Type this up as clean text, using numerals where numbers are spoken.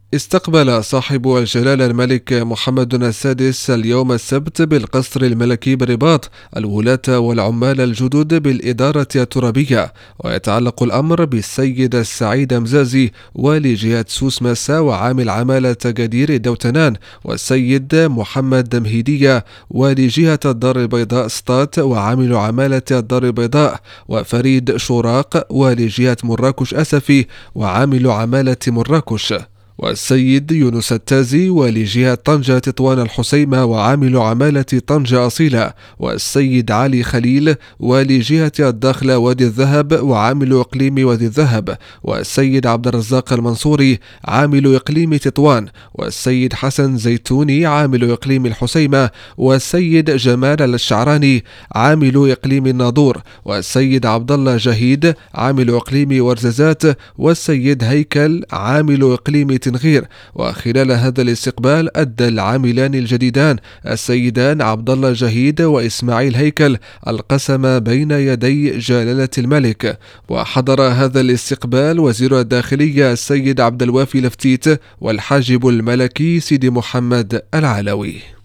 استقبل صاحب الجلالة الملك محمد السادس اليوم السبت بالقصر الملكي بالرباط الولاة والعمال الجدد بالإدارة الترابية، ويتعلق الأمر بالسيد السعيد مزازي والي جهة سوس مسا وعامل عمالة جدير دوتنان، والسيد محمد مهيدية والي جهة الدار البيضاء سطات وعامل عمالة الدار البيضاء، وفريد شوراق والي جهة مراكش أسفي وعامل عمالة مراكش، والسيد يونس التازي والي جهة طنجة تطوان الحسيمة وعامل عمالة طنجة أصيلة، والسيد علي خليل والي جهة الداخلة وادي الذهب وعامل إقليم وادي الذهب، والسيد عبد الرزاق المنصوري عامل إقليم تطوان، والسيد حسن زيتوني عامل إقليم الحسيمة، والسيد جمال الشعراني عامل إقليم الناظور، والسيد عبد الله جهيد عامل إقليم ورزازات، والسيد هيكل عامل إقليم تنغير. وخلال هذا الاستقبال أدى العاملان الجديدان السيدان عبد الله جهيد وإسماعيل هيكل القسم بين يدي جلالة الملك. وحضر هذا الاستقبال وزير الداخلية السيد عبد الوافي لفتيت والحاجب الملكي سيدي محمد العلوي.